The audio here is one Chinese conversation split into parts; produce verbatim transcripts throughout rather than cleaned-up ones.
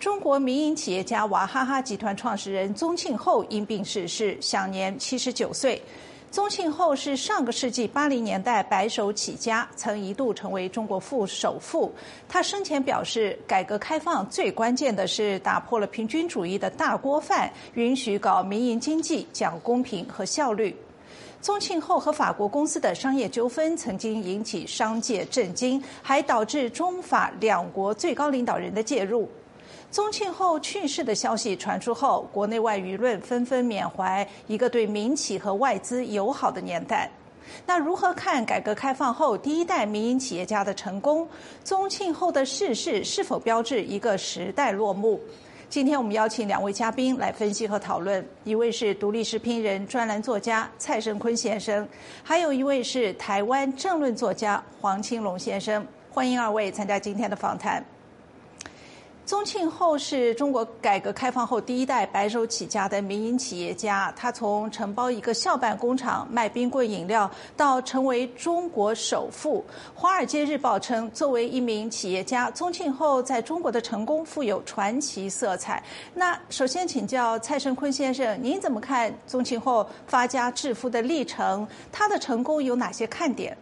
中国民营企业家娃哈哈集团创始人宗庆后因病逝世，享年七十九岁。宗庆后是上个世纪八零年代白手起家，曾一度成为中国副首富。他生前表示，改革开放最关键的是打破了平均主义的大锅饭，允许搞民营经济，讲公平和效率。宗庆后和法国公司的商业纠纷曾经引起商界震惊，还导致中法两国最高领导人的介入。宗庆后去世的消息传出后，国内外舆论纷纷缅怀一个对民企和外资友好的年代。那如何看改革开放后第一代民营企业家的成功？宗庆后的逝世是否标志一个时代落幕？今天我们邀请两位嘉宾来分析和讨论，一位是独立时评人、专栏作家蔡胜坤先生，还有一位是台湾政论作家黄青龙先生。欢迎二位参加今天的访谈。宗庆后是中国改革开放后第一代白手起家的民营企业家，他从承包一个校办工厂卖冰棍饮料到成为中国首富。《华尔街日报》称，作为一名企业家，宗庆后在中国的成功富有传奇色彩。那首先请教蔡胜坤先生，您怎么看宗庆后发家致富的历程？他的成功有哪些看点？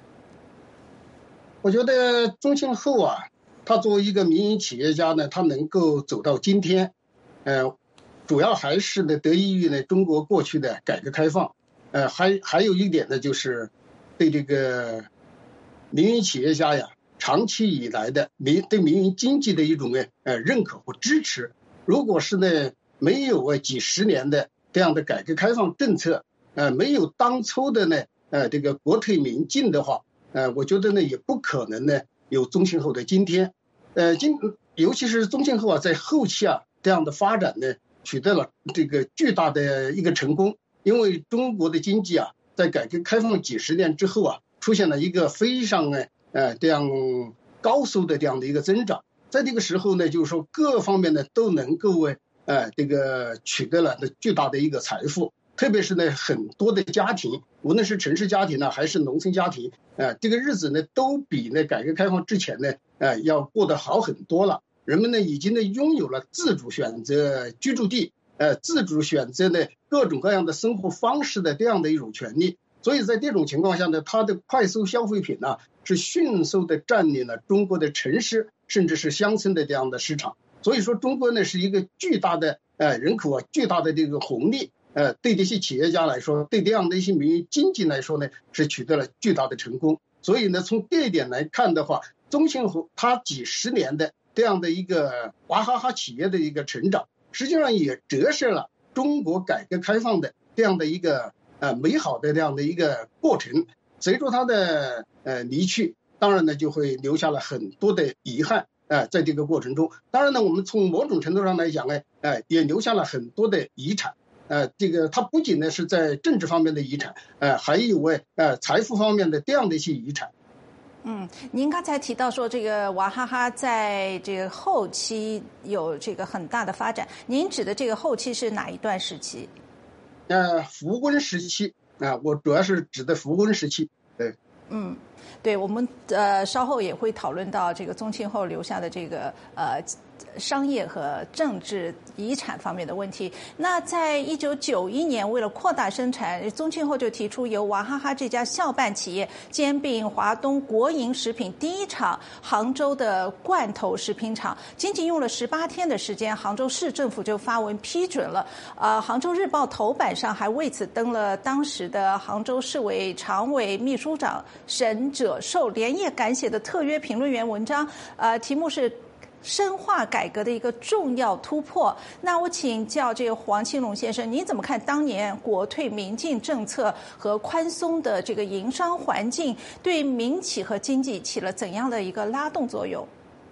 我觉得宗庆后啊，他作为一个民营企业家呢，他能够走到今天，呃，主要还是呢得益于呢中国过去的改革开放，呃，还还有一点呢就是对这个民营企业家呀长期以来的民对民营经济的一种呢呃认可和支持。如果是呢没有啊几十年的这样的改革开放政策，呃，没有当初的呢呃这个国退民进的话，呃，我觉得呢也不可能呢有宗庆后的今天。呃，今尤其是宗庆后啊，在后期啊这样的发展呢，取得了这个巨大的一个成功。因为中国的经济啊，在改革开放几十年之后啊，出现了一个非常呢呃这样高速的这样的一个增长。在这个时候呢，就是说各方面呢都能够为呃这个取得了巨大的一个财富。特别是呢，很多的家庭，无论是城市家庭呢，还是农村家庭，呃，这个日子呢，都比呢改革开放之前呢，呃，要过得好很多了。人们呢，已经呢拥有了自主选择居住地，呃，自主选择呢各种各样的生活方式的这样的一种权利。所以在这种情况下呢，它的快速消费品呢，是迅速的占领了中国的城市甚至是乡村的这样的市场。所以说，中国呢是一个巨大的呃人口啊，巨大的这个红利。呃，对这些企业家来说，对这样的一些民营经济来说呢，是取得了巨大的成功。所以呢，从这一点来看的话，宗庆后他几十年的这样的一个娃哈哈企业的一个成长，实际上也折射了中国改革开放的这样的一个呃美好的这样的一个过程。随着他的呃离去，当然呢就会留下了很多的遗憾。呃，在这个过程中，当然呢，我们从某种程度上来讲呢，呃，也留下了很多的遗产。呃，这个它不仅呢是在政治方面的遗产，呃，还有为呃财富方面的这样的一些遗产。 嗯，您刚才提到说这个娃哈哈在这个后期有这个很大的发展，您指的这个后期是哪一段时期？ 呃，胡温时期啊、呃，我主要是指的胡温时期。对， 嗯。对，我们呃稍后也会讨论到这个宗庆后留下的这个呃商业和政治遗产方面的问题。那在一九九一年，为了扩大生产，宗庆后就提出由娃哈哈这家校办企业兼并华东国营食品第一厂杭州的罐头食品厂，仅仅用了十八天的时间，杭州市政府就发文批准了。呃，杭州日报头版上还为此登了当时的杭州市委常委秘书长沈者寿连夜赶写的特约评论员文章，呃，题目是深化改革的一个重要突破。那我请教这个黄青龙先生，您怎么看当年国退民进政策和宽松的这个营商环境对民企和经济起了怎样的一个拉动作用？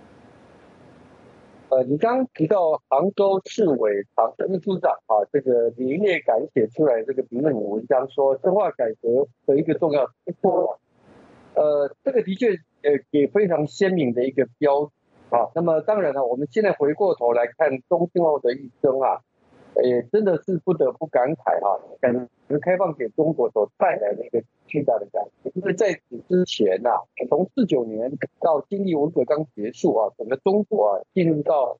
呃，你刚刚提到杭州市委常委秘书长啊，这个连夜赶写出来这个评论文章，说深化改革的一个重要突破。呃，这个的确呃也非常鲜明的一个标志啊。那么当然了，我们现在回过头来看宗庆后的一生啊，也真的是不得不感慨哈、啊，改革开放给中国所带来的一个巨大的改变。因为在此之前呐、啊，从四九年到经济文革刚结束啊，整个中国啊进入到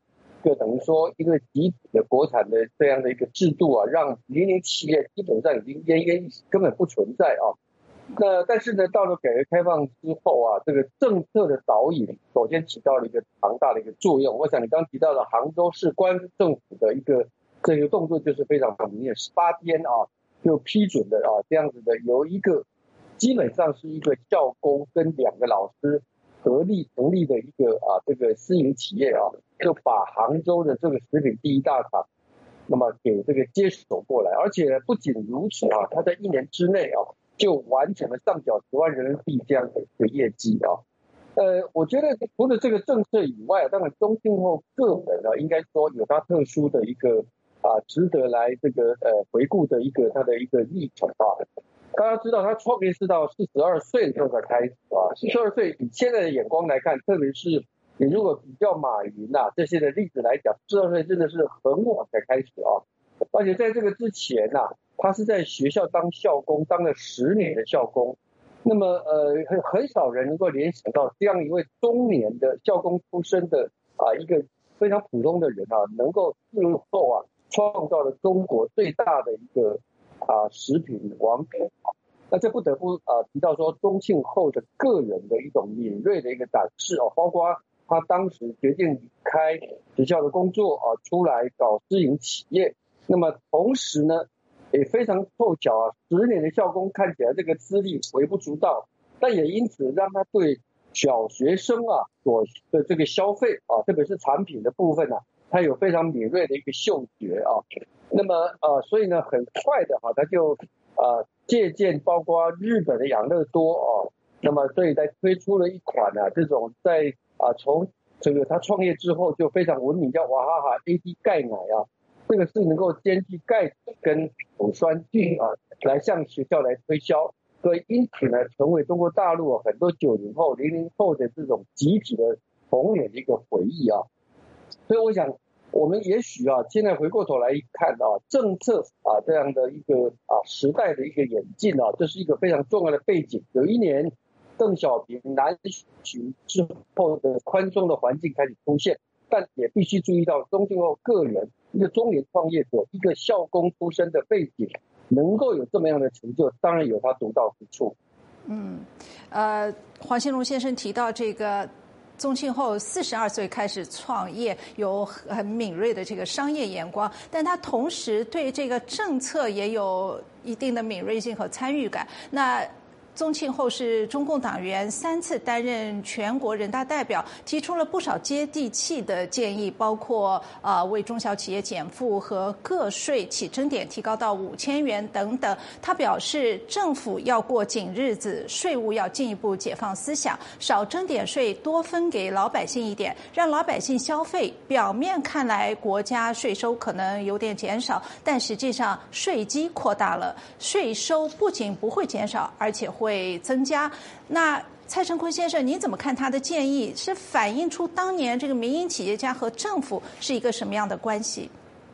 个等于说一个集体的国产的这样的一个制度啊，让民营企业基本上已经奄奄一息，根本不存在啊。那但是呢，到了改革开放之后啊，这个政策的导引首先起到了一个庞大的一个作用。我想你刚刚提到的杭州市官政府的一个这个动作就是非常明显，十八天啊就批准的啊这样子的，由一个基本上是一个教工跟两个老师合力成立的一个啊这个私营企业啊，就把杭州的这个食品第一大厂，那么给这个接手过来，而且不仅如此啊，他在一年之内啊。就完成了上缴十万人民币这样的一个业绩啊，呃，我觉得除了这个政策以外，当然中庆后个人呢，应该说有他特殊的一个啊，值得来这个呃回顾的一个他的一个历程啊。大家知道他创业是到四十二岁的时候才开始啊，四十二岁以现在的眼光来看，特别是你如果比较马云呐、啊、这些的例子来讲，四十二岁真的是很晚才开始啊，而且在这个之前呐、啊。他是在学校当校工，当了十年的校工。那么，呃，很很少人能够联想到这样一位中年的校工出身的啊，一个非常普通的人啊，能够日后啊创造了中国最大的一个啊食品王国。那这不得不啊提到说，中庆后的个人的一种敏锐的一个展示哦，包括他当时决定离开学校的工作啊，出来搞私营企业。那么同时呢，也非常凑巧啊，十年的校工看起来这个资历微不足道，但也因此让他对小学生啊所的这个消费啊，特别是产品的部分啊，他有非常敏锐的一个嗅觉啊。那么呃，所以呢，很快的哈、啊，他就呃借鉴包括日本的养乐多啊，那么所以在推出了一款啊这种在啊从这个他创业之后就非常闻名叫娃哈哈 A D 钙奶啊。这个是能够兼具钙质跟乳酸菌啊，来向学校来推销，所以因此呢，成为中国大陆很多九零后、零零后的这种集体的童年的一个回忆啊。所以我想，我们也许啊，现在回过头来看啊，政策啊这样的一个啊时代的一个演进啊，这是一个非常重要的背景。有一年，邓小平南巡之后的宽松的环境开始出现，但也必须注意到中庆后个人。一个中年创业者，一个校工出身的背景，能够有这么样的成就，当然有他独到之处。 嗯，呃，黄兴隆先生提到这个宗庆后四十二岁开始创业，有很敏锐的这个商业眼光，但他同时对这个政策也有一定的敏锐性和参与感。那宗庆后是中共党员，三次担任全国人大代表，提出了不少接地气的建议，包括呃为中小企业减负和个税起征点提高到五千元等等。他表示，政府要过紧日子，税务要进一步解放思想，少征点税，多分给老百姓一点，让老百姓消费。表面看来，国家税收可能有点减少，但实际上税基扩大了，税收不仅不会减少，而且会会增加。那蔡成坤先生，您怎么看他的建议？是反映出当年这个民营企业家和政府是一个什么样的关系？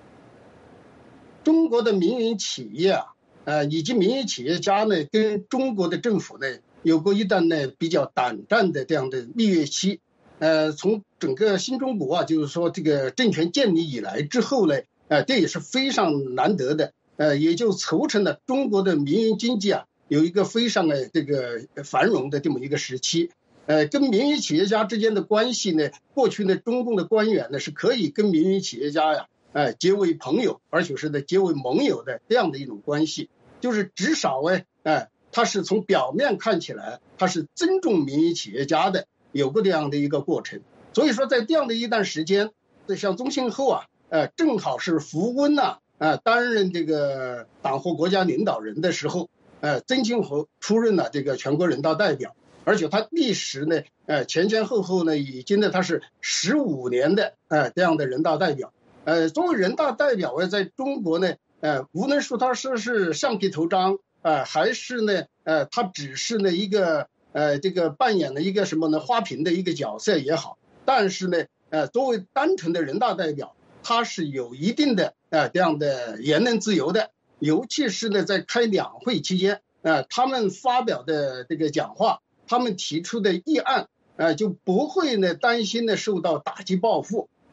中国的民营企业啊，呃，以及民营企业家呢，跟中国的政府呢，有过一段呢比较胆战的这样的蜜月期。呃，从整个新中国啊，就是说这个政权建立以来之后呢，呃，这也是非常难得的，呃，也就促成了中国的民营经济啊。有一个非常的这个繁荣的这么一个时期，呃，跟民营企业家之间的关系呢，过去呢，中共的官员呢是可以跟民营企业家呀，哎，结为朋友，而且是呢结为盟友的这样的一种关系，就是至少哎，哎，他是从表面看起来，他是尊重民营企业家的，有过这样的一个过程。所以说，在这样的一段时间，像宗庆后啊，呃，正好是胡温呐，啊，担任这个党和国家领导人的时候。呃，曾庆红出任了这个全国人大代表，而且他历时呢，呃，前前后后呢，已经呢他是十五年的呃这样的人大代表。呃，作为人大代表呢，在中国呢，呃，无论说他是是橡皮头章啊、呃，还是呢，呃，他只是呢一个呃这个扮演了一个什么呢花瓶的一个角色也好，但是呢，呃，作为单纯的人大代表，他是有一定的呃这样的言论自由的。尤其是呢，在开两会期间，呃，他们发表的这个讲话，他们提出的议案，呃，就不会呢担心呢受到打击报复。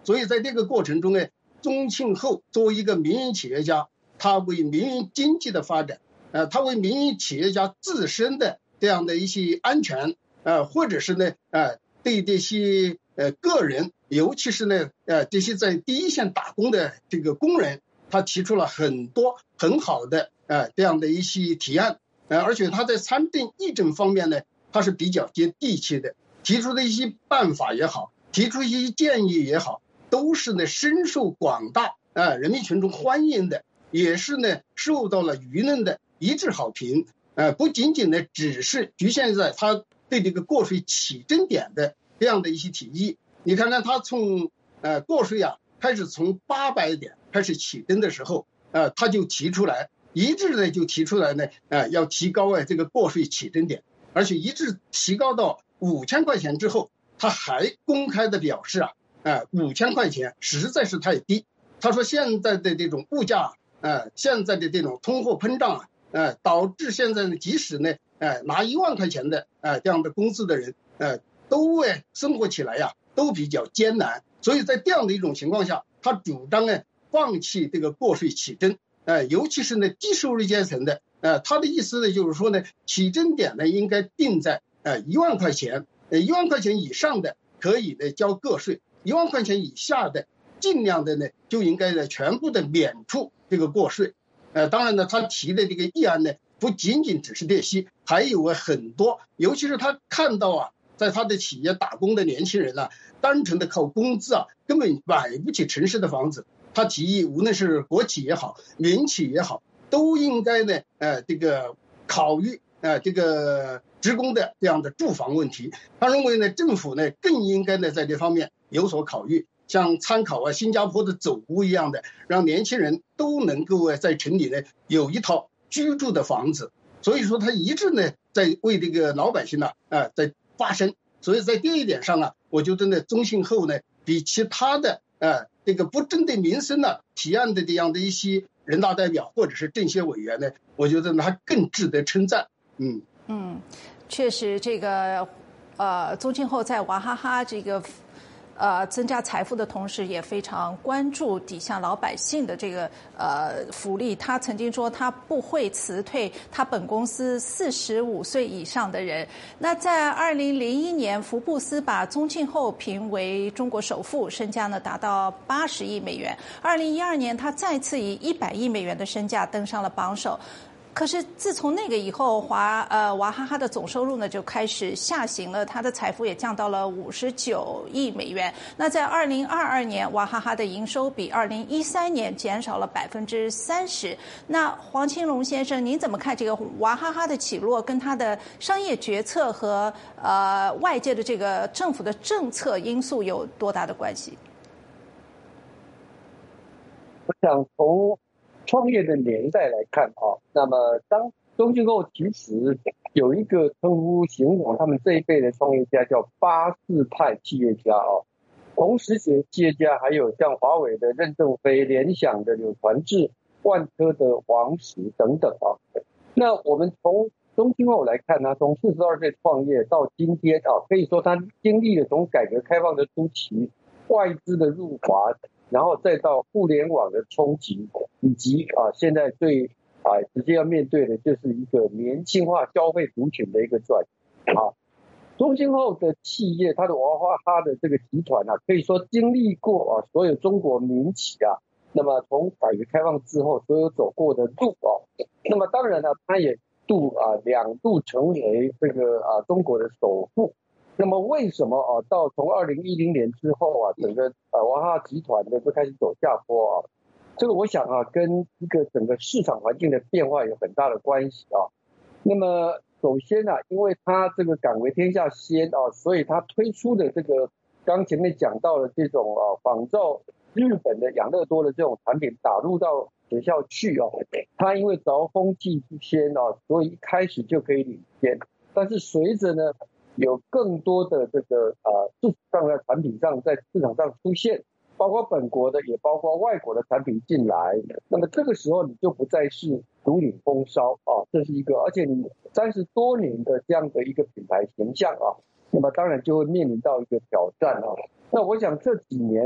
所以在这个过程中呢，宗庆后作为一个民营企业家，他为民营经济的发展，呃，他为民营企业家自身的这样的一些安全，呃，或者是呢，呃，对这些呃个人，尤其是呢，呃，这些在第一线打工的这个工人，他提出了很多很好的呃这样的一些提案，呃，而且他在参政议政方面呢，他是比较接地气的，提出的一些办法也好，提出一些建议也好，都是呢深受广大呃人民群众欢迎的，也是呢受到了舆论的一致好评。呃，不仅仅呢只是局限在他对这个过税起征点的这样的一些提议。你看看他从呃过税啊开始从八百点开始起征的时候，呃他就提出来，一致的就提出来呢，呃要提高啊这个过税起征点，而且一致提高到五千块钱之后，他还公开的表示啊，呃五千块钱实在是太低。他说现在的这种物价，呃现在的这种通货膨胀啊，呃导致现在呢即使呢，呃拿一万块钱的呃这样的工资的人，呃都呃生活起来呀、啊、都比较艰难。所以在这样的一种情况下，他主张呢放弃这个过税起征，呃尤其是呢低收入阶层的，呃他的意思呢就是说呢，起征点呢应该定在呃一万块钱，呃一万块钱以上的可以呢交个税，一万块钱以下的尽量的呢就应该呢全部的免除这个过税。呃当然呢他提的这个议案呢不仅仅只是这些，还有很多，尤其是他看到啊在他的企业打工的年轻人啊，单纯的靠工资啊根本买不起城市的房子，他提议无论是国企也好，民企也好，都应该呢呃这个考虑呃这个职工的这样的住房问题。他认为呢政府呢更应该呢在这方面有所考虑，像参考啊新加坡的走屋一样的，让年轻人都能够在城里呢有一套居住的房子。所以说他一直呢在为这个老百姓呢呃在发声。所以在这一点上啊，我觉得呢宗庆后呢比其他的呃这个不针对民生呢提案的这样的一些人大代表或者是政协委员呢，我觉得呢他更值得称赞。嗯嗯，确实这个呃宗庆后在娃哈哈这个呃增加财富的同时，也非常关注底下老百姓的这个呃福利。他曾经说他不会辞退他本公司四十五岁以上的人。那在二零零一年，福布斯把宗庆后评为中国首富，身价呢达到八十亿美元。二零一二年，他再次以一百亿美元的身价登上了榜首。可是自从那个以后，华呃娃哈哈的总收入呢就开始下行了，他的财富也降到了五十九亿美元。那在二零二二年，娃哈哈的营收比二零一三年减少了百分之三十。那黄清龙先生，您怎么看这个娃哈哈的起落跟他的商业决策和呃外界的这个政府的政策因素有多大的关系？ 我想从创业的年代来看啊，那么当宗庆后其实有一个称呼形容他们这一辈的创业家叫八四派企业家啊，同时期企业家还有像华为的任正非、联想的柳传志、万科的王石等等啊。那我们从宗庆后来看呢，从四十二岁创业到今天啊，可以说他经历了从改革开放的初期外资的入华，然后再到互联网的冲击，以及啊现在最啊直接要面对的就是一个年轻化消费族群的一个转移啊。宗庆后的企业，它的娃哈哈的这个集团啊，可以说经历过啊所有中国民企啊，那么从改革开放之后所有走过的路啊，那么当然呢，它也度啊两度成为这个啊中国的首富。那么为什么啊到从二零一零年之后啊，整个啊娃哈哈集团呢就开始走下坡啊？这个我想啊，跟一个整个市场环境的变化有很大的关系啊。那么首先呢、啊，因为它这个敢为天下先啊，所以它推出的这个刚前面讲到的这种啊仿照日本的养乐多的这种产品打入到学校去啊，它因为着风气之先啊，所以一开始就可以领先。但是随着呢，有更多的这个呃市场上的产品上在市场上出现，包括本国的也包括外国的产品进来，那么这个时候你就不再是独领风骚啊，这是一个，而且你三十多年的这样的一个品牌形象啊，那么当然就会面临到一个挑战啊。那我想这几年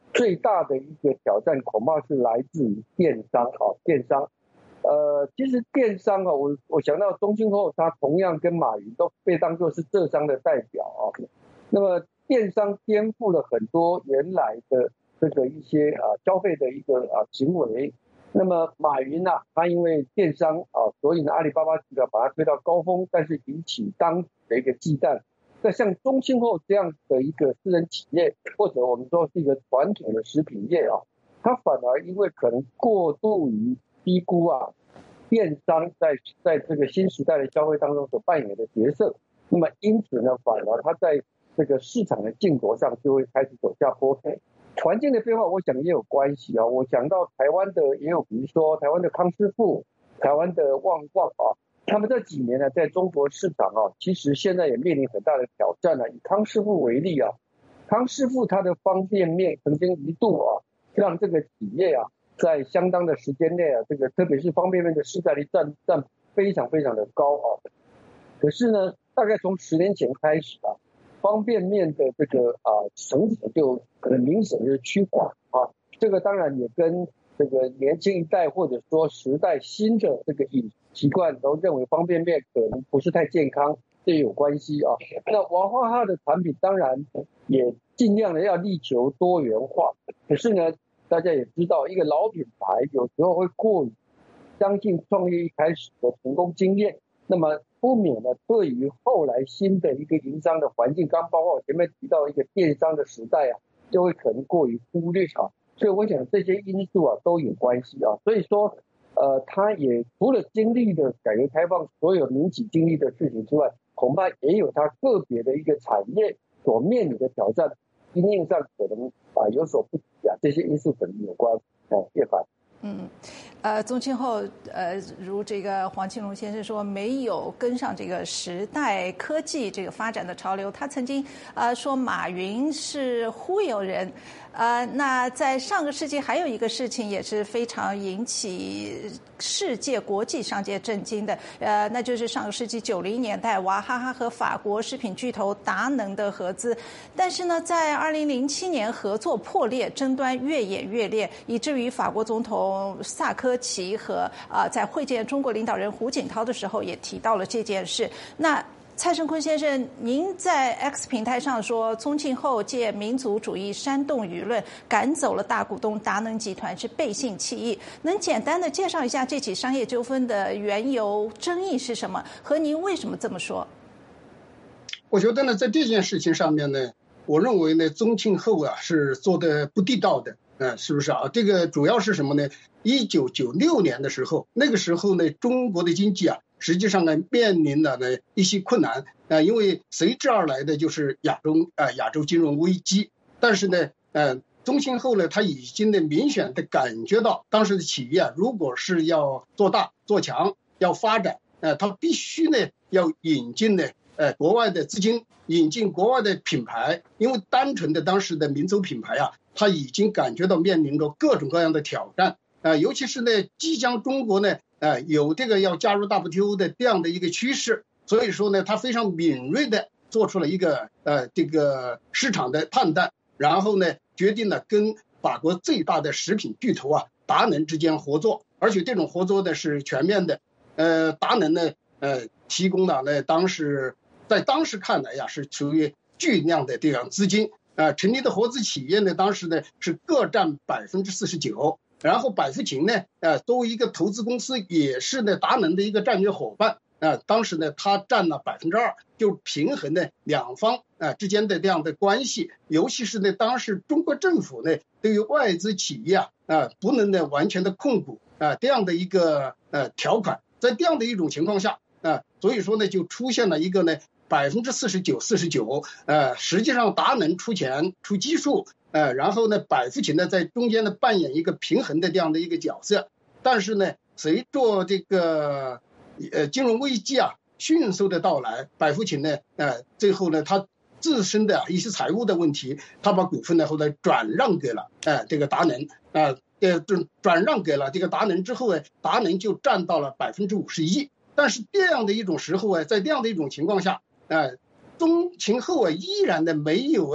最大的一个挑战恐怕是来自于电商啊，电商。呃，其实电商啊，我我想到中信后，它同样跟马云都被当作是浙商的代表啊。那么电商颠覆了很多原来的这个一些啊消费的一个啊行为。那么马云呐、啊，他因为电商啊，所以呢阿里巴巴集团把它推到高峰，但是引起当时的一个忌惮。那像中信后这样的一个私人企业，或者我们说是一个传统的食品业啊，它反而因为可能过度于低估啊电商在在这个新时代的消费当中所扮演的角色，那么因此呢，反而它在这个市场的竞夺上就会开始走下坡。环境的变化，我想也有关系啊。我想到台湾的也有，比如说台湾的康师傅、台湾的旺旺啊，他们这几年呢，在中国市场啊，其实现在也面临很大的挑战了。以康师傅为例啊，康师傅它的方便面曾经一度啊，让这个企业啊，在相当的时间内啊，这个特别是方便面的市占率占占非常非常的高啊。可是呢，大概从十年前开始啊，方便面的这个啊成本就可能明显的趋缓啊。这个当然也跟这个年轻一代或者说时代新的这个饮食习惯都认为方便面可能不是太健康，这有关系啊。那娃哈哈的产品当然也尽量的要力求多元化，可是呢，大家也知道，一个老品牌有时候会过于相信创业一开始的成功经验，那么不免呢，对于后来新的一个营商的环境，刚包括我前面提到一个电商的时代啊，就会可能过于忽略啊。所以我想这些因素啊都有关系啊。所以说，呃，他也除了经历的改革开放所有民企经历的事情之外，恐怕也有他个别的一个产业所面临的挑战，经验上可能啊有所不及啊，这些因素可能有关。啊，叶凡。 嗯，呃，宗庆后，呃，如这个黄庆龙先生说，没有跟上这个时代科技这个发展的潮流。他曾经呃说马云是忽悠人，呃，那在上个世纪还有一个事情也是非常引起世界国际商界震惊的，呃，那就是上个世纪九零年代娃哈哈和法国食品巨头达能的合资，但是呢，在二零零七年合作破裂，争端越演越烈，以至于法国总统萨科齐和啊、呃、在会见中国领导人胡锦涛的时候也提到了这件事。那蔡胜坤先生，您在 X 平台上说，宗庆后借民族主义煽动舆论，赶走了大股东达能集团是背信弃义。能简单的介绍一下这起商业纠纷的缘由、争议是什么？和您为什么这么说？ 我觉得呢，在这件事情上面呢，我认为呢，宗庆后啊是做的不地道的。呃，是不是啊？这个主要是什么呢？一九九六年的时候，那个时候呢，中国的经济啊，实际上呢面临了呢一些困难啊、呃，因为随之而来的就是亚洲啊、呃、亚洲金融危机。但是呢，呃，宗庆后呢，他已经呢明显的感觉到，当时的企业啊，如果是要做大做强，要发展，呃，他必须呢要引进呢呃国外的资金，引进国外的品牌，因为单纯的当时的民族品牌啊。他已经感觉到面临着各种各样的挑战，呃，尤其是呢，即将中国呢，呃，有这个要加入 W T O 的这样的一个趋势，所以说呢，他非常敏锐的做出了一个呃这个市场的判断，然后呢，决定了跟法国最大的食品巨头啊达能之间合作，而且这种合作呢是全面的，呃，达能呢，呃，提供了呢当时在当时看来呀是属于巨量的这样资金。呃，成立的合资企业呢，当时呢是各占百分之四十九，然后百富勤呢，呃，作为一个投资公司，也是呢达能的一个战略伙伴，呃，当时呢他占了百分之二，就平衡呢两方呃之间的这样的关系，尤其是呢当时中国政府呢对于外资企业啊，呃，不能呢完全的控股啊、呃、这样的一个呃条款，在这样的一种情况下啊、呃，所以说呢就出现了一个呢。百分之四十九、四十九，呃，实际上达能出钱出基数，呃，然后呢，百富勤呢在中间呢扮演一个平衡的这样的一个角色。但是呢，随着这个呃金融危机啊迅速的到来，百富勤呢，呃，最后呢，他自身的一些财务的问题，他把股份呢后来转让给了呃这个达能，呃呃转让给了这个达能之后呢，达能就占到了百分之五十一。但是这样的一种时候啊，在这样的一种情况下。呃，宗庆后啊，依然的没有哎，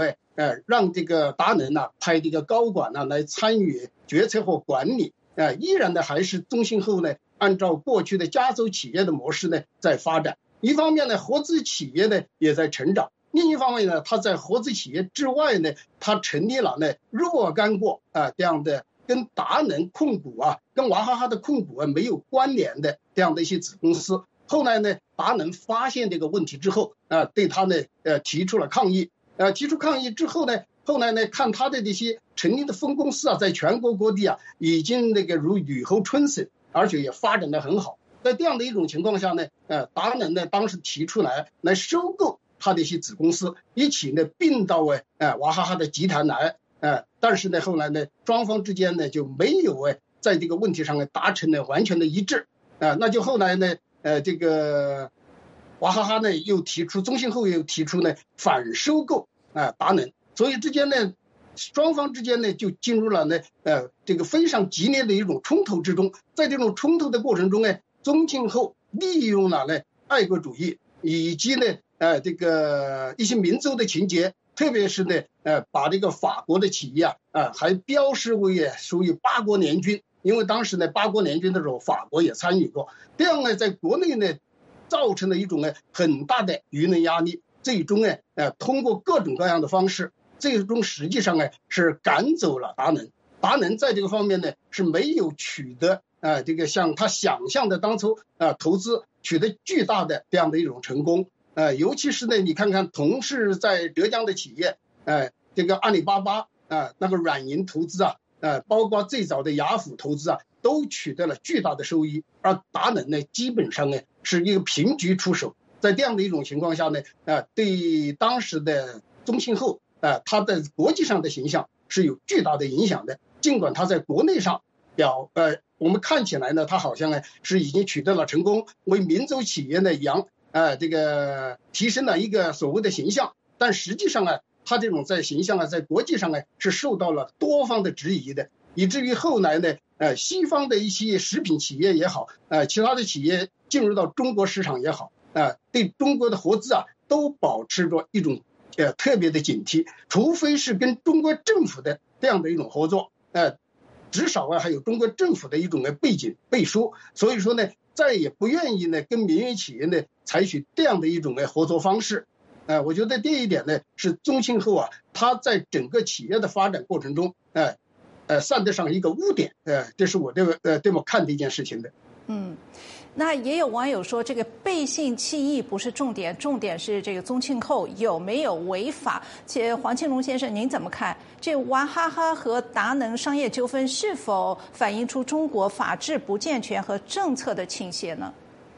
呃，让这个达能呢、啊、派这个高管呢、啊、来参与决策和管理，呃，依然呢还是中信后呢按照过去的家族企业的模式呢在发展。一方面呢，合资企业呢也在成长；另一方面呢，它在合资企业之外呢，它成立了呢若干个啊、呃、这样的跟达能控股啊、跟娃哈哈的控股啊没有关联的这样的一些子公司。后来呢，达能发现这个问题之后啊、呃，对他呢呃提出了抗议。呃，提出抗议之后呢，后来呢，看他的这些成立的分公司啊，在全国各地啊，已经那个如雨后春笋，而且也发展得很好。在这样的一种情况下呢，呃，达能呢当时提出来来收购他的一些子公司，一起呢并到呃呃娃哈哈的集团来，呃，但是呢后来呢双方之间呢就没有呃在这个问题上呢达成了完全的一致，啊、呃，那就后来呢呃这个娃哈哈呢又提出，中信后又提出呢反收购啊、呃、达能，所以之间呢双方之间呢就进入了呢呃这个非常激烈的一种冲突之中。在这种冲突的过程中呢，中信后利用了呢爱国主义以及呢呃这个一些民族的情节，特别是呢呃把这个法国的企业啊啊、呃、还标示为属于八国联军，因为当时呢八国联军的时候法国也参与过，这样呢在国内呢造成了一种呢很大的舆论压力，最终呢呃通过各种各样的方式，最终实际上呢是赶走了达能。达能在这个方面呢是没有取得呃这个像他想象的当初呃投资取得巨大的这样的一种成功。呃尤其是呢你看看同是在浙江的企业，呃这个阿里巴巴啊、呃、那个软银投资啊，呃包括最早的雅虎投资啊，都取得了巨大的收益，而达能呢基本上呢是一个平局出手。在这样的一种情况下呢，呃对当时的中信后呃他在国际上的形象是有巨大的影响的。尽管他在国内上表呃我们看起来呢他好像呢是已经取得了成功，为民族企业呢扬呃这个提升了一个所谓的形象，但实际上啊他这种在形象啊在国际上呢是受到了多方的质疑的，以至于后来呢呃西方的一些食品企业也好，呃其他的企业进入到中国市场也好，呃对中国的合资啊都保持着一种呃特别的警惕，除非是跟中国政府的这样的一种合作，呃至少啊还有中国政府的一种的背景背书，所以说呢再也不愿意呢跟民营企业呢采取这样的一种的合作方式。呃我觉得这一点呢是中信后啊它在整个企业的发展过程中呃呃算得上一个污点，呃这是我这个呃这么看这件事情的。 嗯，那也有网友说，这个背信弃义不是重点，重点是这个宗庆后有没有违法。且黄庆龙先生，您怎么看？这娃哈哈和达能商业纠纷是否反映出中国法治不健全和政策的倾斜呢？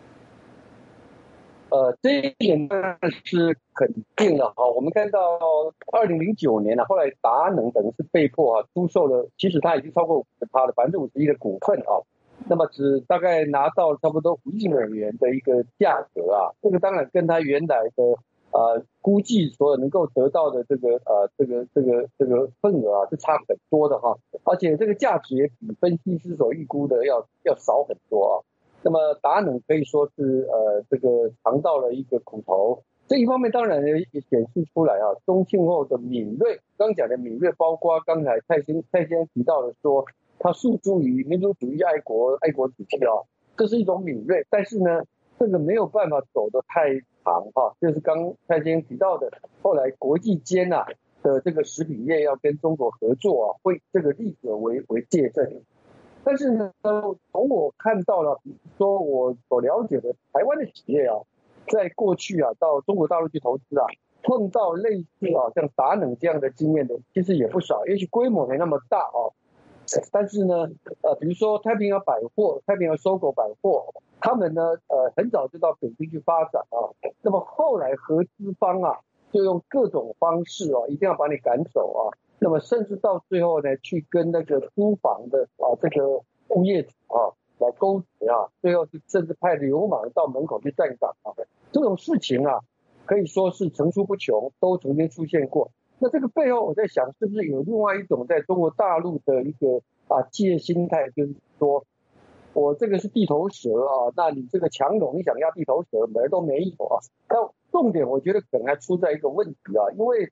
呃，这一点当然是肯定的哈。我们看到二零零九年呢、啊，后来达能等于是被迫啊出售了，其实他已经超过五十趴的百分之五十一的股份啊。那么只大概拿到差不多五亿美元的一个价格啊，这个当然跟他原来的呃估计所能够得到的这个呃这个这个这个份额啊是差很多的哈，而且这个价值也比分析师所预估的要要少很多啊。那么达能可以说是呃这个尝到了一个苦头，这一方面当然也显示出来啊，中庆后的敏锐，刚讲的敏锐，包括刚才蔡先蔡先生提到的说。他诉诸于民族主义爱国爱国主义啊，这是一种敏锐，但是呢，这个没有办法走得太长哈、啊，就是刚蔡先生提到的，后来国际间啊的这个食品业要跟中国合作啊，会这个例子为为借证。但是呢，从我看到了，比如说我所了解的台湾的企业啊，在过去啊到中国大陆去投资啊，碰到类似啊像达能这样的经验的，其实也不少，也许规模没那么大啊。但是呢，呃，比如说太平洋百货、太平洋搜狗百货，他们呢，呃，很早就到北京去发展啊。那么后来合资方啊，就用各种方式啊，一定要把你赶走啊。那么甚至到最后呢，去跟那个租房的啊这个物业主啊来勾结啊，最后是甚至派流氓到门口去站岗啊。这种事情啊，可以说是层出不穷，都曾经出现过。那这个背后，我在想，是不是有另外一种在中国大陆的一个啊企业心态，就是说，我这个是地头蛇啊，那你这个强龙，你想要地头蛇，门都没有啊。那重点，我觉得可能还出在一个问题啊，因为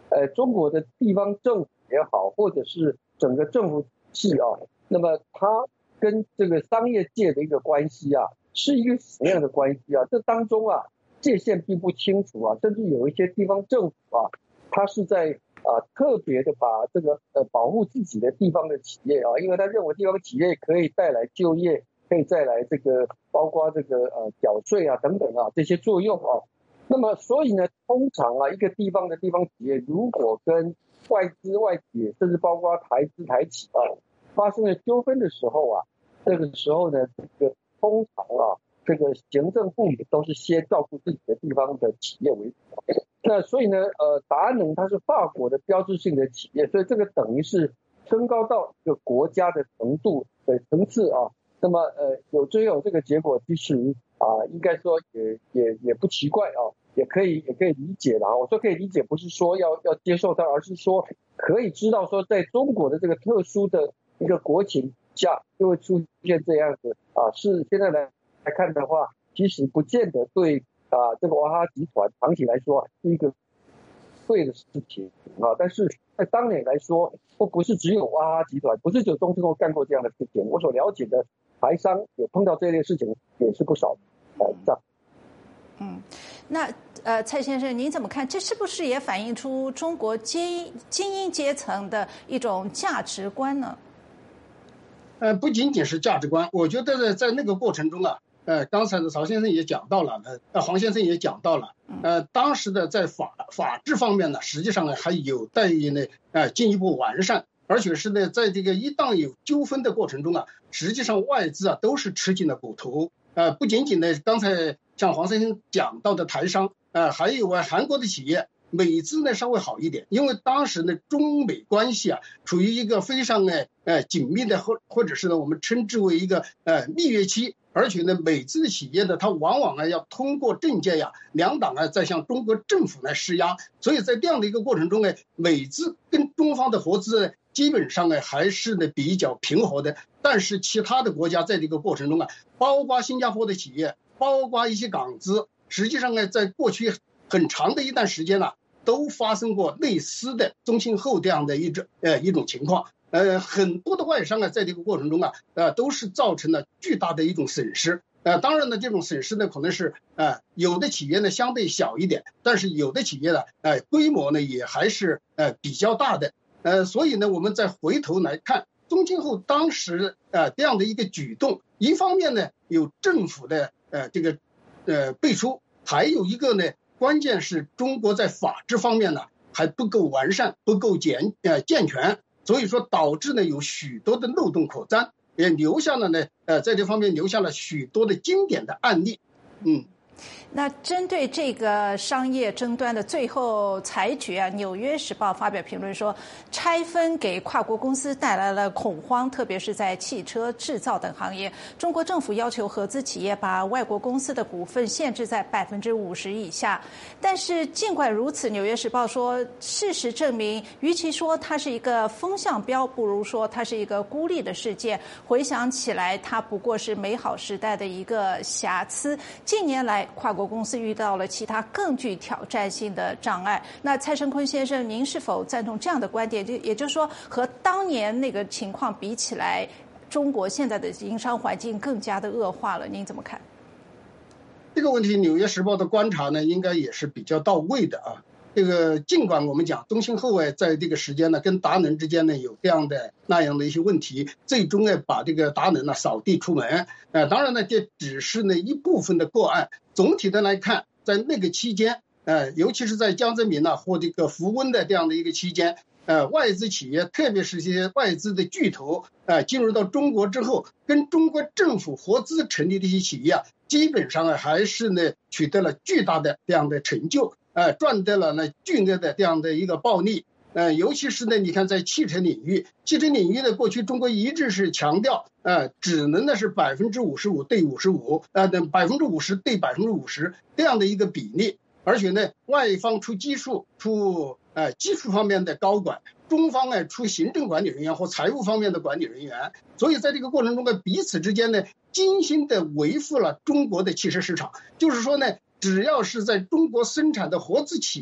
呃，中国的地方政府也好，或者是整个政府体系啊，那么它跟这个商业界的一个关系啊，是一个什么样的关系啊？这当中啊，界限并不清楚啊，甚至有一些地方政府啊，它是在啊特别的把这个呃保护自己的地方的企业啊，因为他认为地方企业可以带来就业，可以带来这个包括这个呃缴税啊等等啊这些作用啊。那么所以呢，通常啊一个地方的地方企业如果跟外资外企甚至包括台资台企啊发生了纠纷的时候啊，这个时候呢，这个通常啊这个行政部门都是先照顾自己的地方的企业为主。那所以呢，呃，达能它是法国的标志性的企业，所以这个等于是升高到一个国家的程度的层次啊。那么呃，有最后这个结果，其实啊，应该说也也也不奇怪啊，也可以也可以理解啦。我说可以理解，不是说要要接受它，而是说可以知道说，在中国的这个特殊的一个国情下，就会出现这样子啊。是现在来来看的话，其实不见得对。啊，这个娃哈哈集团长期来说是一个对的事情啊，但是在当年来说，不不是只有娃哈哈集团，不是只有中信后干过这样的事情。我所了解的台商有碰到这类事情也是不少的，呃，这样。 嗯，那呃，蔡先生，您怎么看？这是不是也反映出中国精精英阶层的一种价值观呢？ 呃，不仅仅是价值观，我觉得在在那个过程中啊。呃，刚才的曹先生也讲到了，呃，黄先生也讲到了，呃，当时的在法法治方面呢，实际上呢还有待于呢，呃，进一步完善，而且是呢，在这个一旦有纠纷的过程中啊，实际上外资啊都是吃尽了苦头，呃，不仅仅呢，刚才像黄先生讲到的台商，呃，还有啊韩国的企业。美资呢稍微好一点，因为当时呢中美关系啊处于一个非常呢呃紧密的或或者是呢我们称之为一个呃蜜月期，而且呢美资的企业呢它往往呢要通过政界呀两党啊在向中国政府来施压，所以在这样的一个过程中呢，美资跟中方的合资呢基本上呢还是呢比较平和的，但是其他的国家在这个过程中啊，包括新加坡的企业，包括一些港资，实际上呢在过去很长的一段时间了、啊。都发生过类似的中信后这样的一种呃一种情况，呃很多的外商啊在这个过程中啊呃都是造成了巨大的一种损失，呃当然呢这种损失呢可能是呃有的企业呢相对小一点，但是有的企业呢呃规模呢也还是呃比较大的，呃所以呢我们再回头来看中信后当时呃这样的一个举动，一方面呢有政府的呃这个呃背书，还有一个呢。关键是中国在法治方面呢还不够完善，不够健呃健全，所以说导致呢有许多的漏洞可钻，也留下了呢呃在这方面留下了许多的经典的案例，嗯。 那针对这个商业争端的最后裁决啊，《纽约时报》发表评论说，拆分给跨国公司带来了恐慌，特别是在汽车制造等行业。中国政府要求合资企业把外国公司的股份限制在百分之五十以下。但是尽管如此，《纽约时报》说，事实证明，与其说它是一个风向标，不如说它是一个孤立的事件。回想起来，它不过是美好时代的一个瑕疵。近年来，跨国公司遇到了其他更具挑战性的障碍。那蔡胜坤先生，您是否赞同这样的观点？就也就是说，和当年那个情况比起来，中国现在的营商环境更加的恶化了，您怎么看？ 这个问题，《纽约时报》的观察呢，应该也是比较到位的啊。这个尽管我们讲中信后卫在这个时间呢，跟达能之间呢有这样的那样的一些问题，最终呢把这个达能呢扫地出门。呃，当然呢，这只是呢一部分的个案。总体的来看，在那个期间，呃，尤其是在江泽民呢或这个福温的这样的一个期间，呃，外资企业，特别是一些外资的巨头，呃，进入到中国之后，跟中国政府合资成立的一些企业啊，基本上啊还是呢取得了巨大的这样的成就。呃，赚得了呢巨额的这样的一个暴利，呃，尤其是呢，你看在汽车领域，汽车领域呢，过去中国一直是强调，呃，只能呢是百分之五十五对五十五，呃，等百分之五十对百分之五十这样的一个比例，而且呢，外方出技术、出呃技术方面的高管，中方呢出行政管理人员或财务方面的管理人员，所以在这个过程中呢，彼此之间呢，精心的维护了中国的汽车市场，就是说呢。只要是在中国生产的合资企业，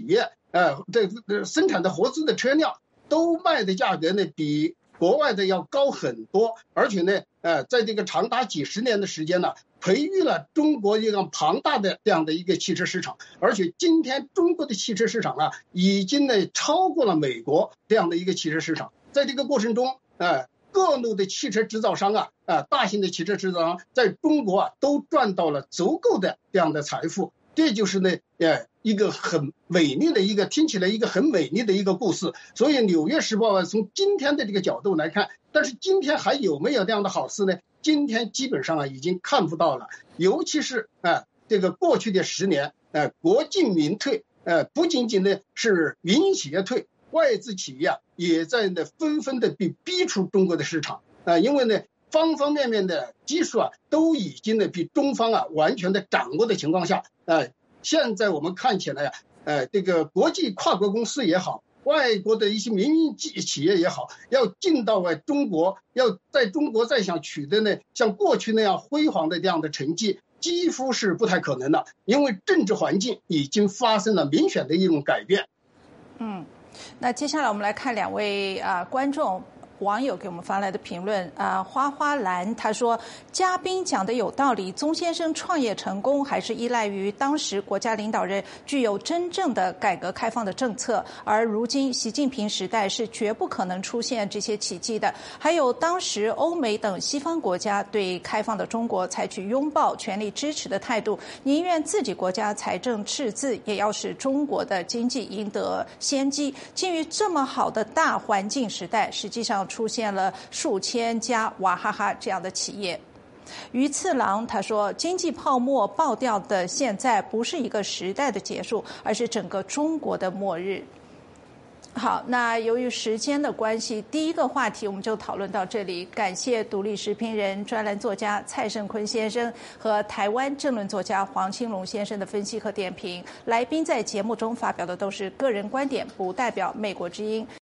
呃，这这生产的合资的车辆都卖的价格呢比国外的要高很多，而且呢，呃，在这个长达几十年的时间呢，培育了中国一个庞大的这样的一个汽车市场，而且今天中国的汽车市场啊，已经呢超过了美国这样的一个汽车市场。在这个过程中，呃，各路的汽车制造商啊，啊、呃，大型的汽车制造商在中国啊都赚到了足够的这样的财富。这就是呢，呃，一个很美丽的一个，听起来一个很美丽的一个故事。所以《纽约时报》啊，从今天的这个角度来看，但是今天还有没有这样的好事呢？今天基本上啊，已经看不到了。尤其是啊、呃，这个过去的十年，呃，国进民退，呃，不仅仅呢是民营企业退，外资企业啊也在呢纷纷的被逼出中国的市场啊、呃，因为呢。方方面面的技术啊，都已经呢比中方啊完全的掌握的情况下，呃，现在我们看起来呀、啊，呃，这个国际跨国公司也好，外国的一些民营企业也好，要进到外中国，要在中国再想取得呢像过去那样辉煌的这样的成绩，几乎是不太可能的，因为政治环境已经发生了明显的一种改变。 嗯，那接下来我们来看两位啊、呃、观众。网友给我们发来的评论啊、呃，花花蓝他说，嘉宾讲的有道理，宗先生创业成功还是依赖于当时国家领导人具有真正的改革开放的政策，而如今习近平时代是绝不可能出现这些奇迹的。还有当时欧美等西方国家对开放的中国采取拥抱、全力支持的态度，宁愿自己国家财政赤字，也要使中国的经济赢得先机。基于这么好的大环境时代，实际上出现了数千家娃哈哈这样的企业。于次郎他说，经济泡沫爆掉的现在不是一个时代的结束，而是整个中国的末日。好，那由于时间的关系，第一个话题我们就讨论到这里。感谢独立时评人、专栏作家蔡胜坤先生和台湾政论作家黄青龙先生的分析和点评。来宾在节目中发表的都是个人观点，不代表美国之音。